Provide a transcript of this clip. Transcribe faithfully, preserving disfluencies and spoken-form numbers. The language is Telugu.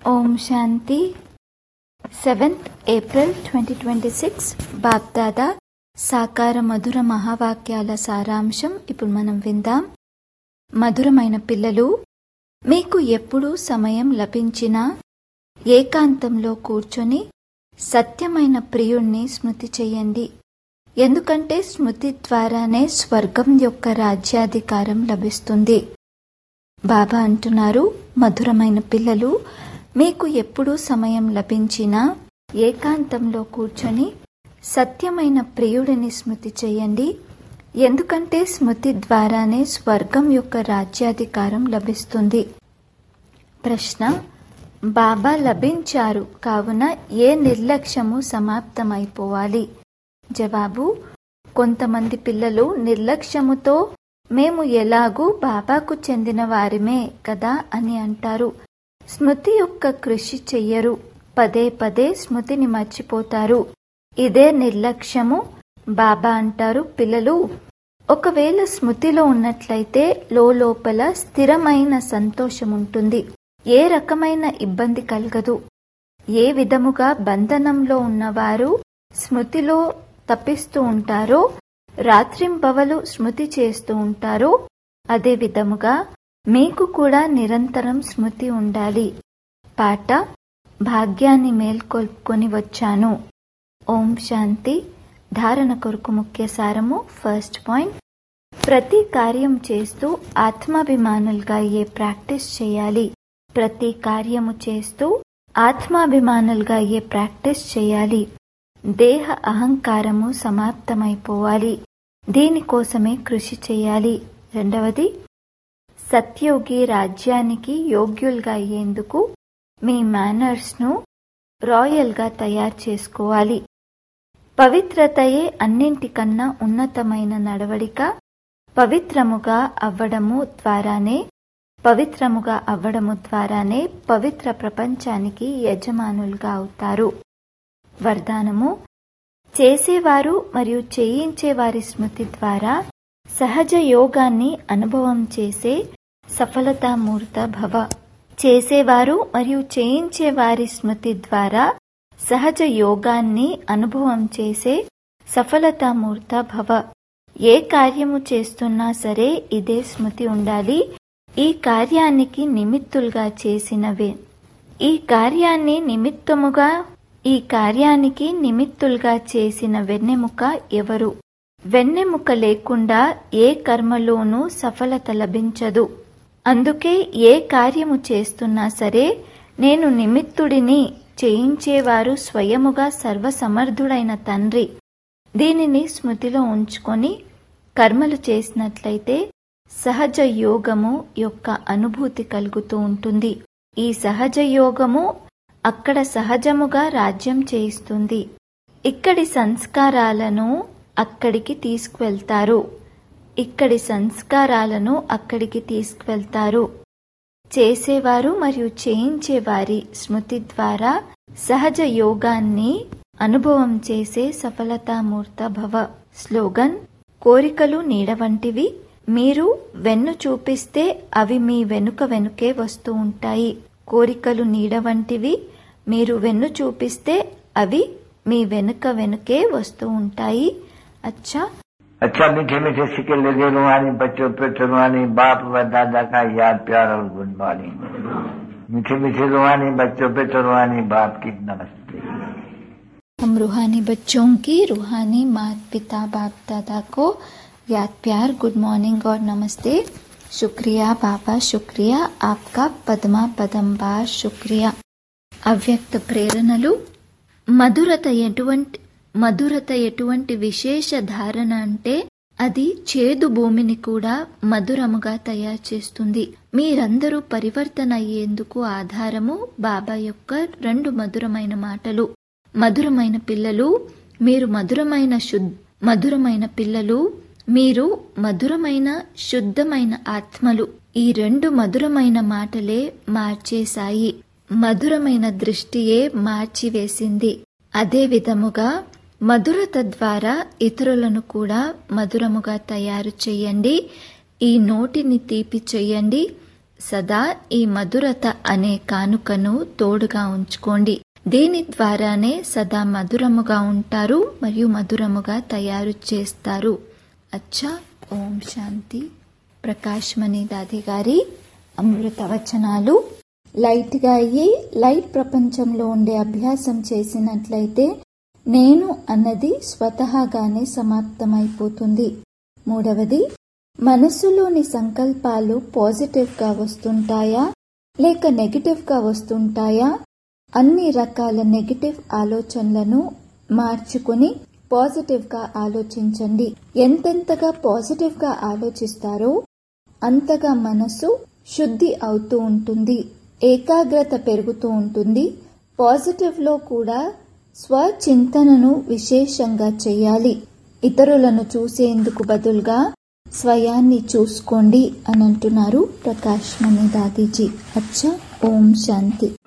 ఓం శాంతి. Seventh April twenty twenty six Bapdada సాకార మధుర మహావాక్యాల సారాంశం ఇప్పుడు మనం విందాం. మధురమైన పిల్లలు, మీకు ఎప్పుడు సమయం లభించినా ఏకాంతంలో కూర్చొని సత్యమైన ప్రియుణ్ణి స్మృతి చెయ్యండి. ఎందుకంటే స్మృతి ద్వారానే స్వర్గం యొక్క రాజ్యాధికారం లభిస్తుంది. బాబా అంటున్నారు, మధురమైన పిల్లలు, మీకు ఎప్పుడు సమయం లభించినా ఏకాంతంలో కూర్చొని సత్యమైన ప్రియుడిని స్మృతి చేయండి. ఎందుకంటే స్మృతి ద్వారానే స్వర్గం యొక్క రాజ్యాధికారం లభిస్తుంది. ప్రశ్న: బాబా లభించారు కావున ఏ నిర్లక్ష్యము సమాప్తమైపోవాలి? జవాబు: కొంతమంది పిల్లలు నిర్లక్ష్యముతో మేము ఎలాగూ బాబాకు చెందిన వారిమే కదా అని అంటారు. స్మృతి యొక్క కృషి చెయ్యరు, పదే పదే స్మృతిని మర్చిపోతారు. ఇదే నిర్లక్ష్యము. బాబా అంటారు, పిల్లలు, ఒకవేళ స్మృతిలో ఉన్నట్లయితే లోపల స్థిరమైన సంతోషం ఉంటుంది. ఏ రకమైన ఇబ్బంది కలగదు. ఏ విధముగా బంధనంలో ఉన్నవారు స్మృతిలో తప్పిస్తూ ఉంటారో, రాత్రింబవలు స్మృతి చేస్తూ ఉంటారో, అదే విధముగా మీకు కూడా నిరంతరం స్మృతి ఉండాలి. పాట: భాగ్యాన్ని మేల్కొల్పుకొని వచ్చాను. ఓం శాంతి. ధారణ కొరకు ముఖ్య సారము. ఫస్ట్ పాయింట్: ప్రతి కార్యం చేస్తూ ఆత్మాభిమానులుగా అయ్యే ప్రాక్టీస్ చేయాలి. ప్రతి కార్యము చేస్తూ ఆత్మాభిమానులుగా అయ్యే ప్రాక్టీస్ చేయాలి. దేహ అహంకారము సమాప్తమైపోవాలి. దీనికోసమే కృషి చేయాలి. రెండవది, సత్యోగి రాజ్యానికి యోగ్యులుగా అయ్యేందుకు మీ మేనర్స్ ను రాయల్ గా తయారు చేసుకోవాలి. పవిత్రతయే అన్నింటికన్నా ఉన్నతమైన నడవడిక. పవిత్రముగా అవ్వడము ద్వారానే పవిత్రముగా అవ్వడము ద్వారానే పవిత్ర ప్రపంచానికి యజమానులుగా అవుతారు. వరదానము: చేసేవారు మరియు చేయించేవారి స్మృతి ద్వారా సహజ యోగాన్ని అనుభవం చేసే సఫలతామూర్త భవ. చేసేవారు మరియు చేయించే వారి స్మృతి ద్వారా సహజ యోగాన్ని అనుభవం చేసే సఫలతామూర్త భవ. ఏ కార్యము చేస్తున్నా సరే ఇదే స్మృతి ఉండాలి. ఈ కార్యానికి నిమిత్తులుగా చేసినవే ఈ కార్యాన్ని నిమిత్తముగా ఈ కార్యానికి నిమిత్తులుగా చేసిన వెన్నెముక ఎవరు? వెన్నెముక లేకుండా ఏ కర్మలోనూ సఫలత లభించదు. అందుకే ఏ కార్యము చేస్తున్నా సరే నేను నిమిత్తుడిని, చేయించేవారు స్వయముగా సర్వసమర్థుడైన తండ్రి. దీనిని స్మృతిలో ఉంచుకొని కర్మలు చేసినట్లయితే సహజ యోగము యొక్క అనుభూతి కలుగుతూ ఉంటుంది. ఈ సహజ యోగము అక్కడ సహజముగా రాజ్యం చేయిస్తుంది. ఇక్కడి సంస్కారాలను అక్కడికి తీసుకువెళ్తారు ఇక్కడి సంస్కారాలను అక్కడికి తీసుకువెళ్తారు చేసేవారు మరియు చేయించేవారి స్మృతి ద్వారా సహజ యోగాన్ని అనుభవం చేసే సఫలతామూర్త భవ. స్లోగన్: కోరికలు నీడ వంటివి. మీరు వెన్ను చూపిస్తే అవి మీ వెనుక వెనుకే వస్తూ ఉంటాయి. కోరికలు నీడ వంటివి. మీరు వెన్ను చూపిస్తే అవి మీ వెనుక వెనుకే వస్తూ ఉంటాయి. अच्छा अच्छा मीठे मीठे सिक्के लगे रुहानी बच्चों पे रुहानी बाप व दादा का याद प्यार और गुड मॉर्निंग. मीठे मीठे रुहानी बच्चों पे रुहानी बाप की नमस्ते. हम रूहानी बच्चों की रूहानी माता पिता बाप दादा को याद प्यार गुड मॉर्निंग और नमस्ते. शुक्रिया बाबा, शुक्रिया आपका पद्मा पदंबार शुक्रिया. అవ్యక్త ప్రేరణలు. మధురత ఎటువంటి మధురత ఎటువంటి విశేష ధారణ అంటే అది చేదు భూమిని కూడా మధురముగా తయారు చేస్తుంది. మీరందరూ పరివర్తన అయ్యేందుకు ఆధారము బాబా యొక్క రెండు మధురమైన మాటలు. మధురమైన పిల్లలు, మీరు మధురమైన శుద్ధ మధురమైన పిల్లలు మీరు మధురమైన శుద్ధమైన ఆత్మలు. ఈ రెండు మధురమైన మాటలే మార్చేశాయి. మధురమైన దృష్టియే మార్చివేసింది. అదే విధముగా మధురత ద్వారా ఇతరులను కూడా మధురముగా తయారు చేయండి. ఈ నోటిని తీపి చేయండి. సదా ఈ మధురత అనే కానుకను తోడుగా ఉంచుకోండి. దీని ద్వారానే సదా మధురముగా ఉంటారు మరియు మధురముగా తయారు చేస్తారు. అచ్చా, ఓం శాంతి. ప్రకాష్ మణి దాది గారి అమృత వచనాలు. లైట్ గా అయ్యి లైట్ ప్రపంచంలో ఉండే అభ్యాసం చేసినట్లయితే నేను అన్నది స్వతహాగానే సమాప్తమైపోతుంది. మూడవది, మనస్సులోని సంకల్పాలు పాజిటివ్ గా వస్తుంటాయా లేక నెగటివ్ గా వస్తుంటాయా? అన్ని రకాల నెగటివ్ ఆలోచనలను మార్చుకుని పాజిటివ్ గా ఆలోచించండి. ఎంతెంతగా పాజిటివ్ గా ఆలోచిస్తారో అంతగా మనస్సు శుద్ధి అవుతూ ఉంటుంది, ఏకాగ్రత పెరుగుతూ ఉంటుంది. పాజిటివ్ లో కూడా స్వచింతనను విశేషంగా చేయాలి. ఇతరులను చూసేందుకు బదులుగా స్వయాన్ని చూసుకోండి అని అంటున్నారు ప్రకాష్ మణి దాదీజీ. అచ్చా, ఓం శాంతి.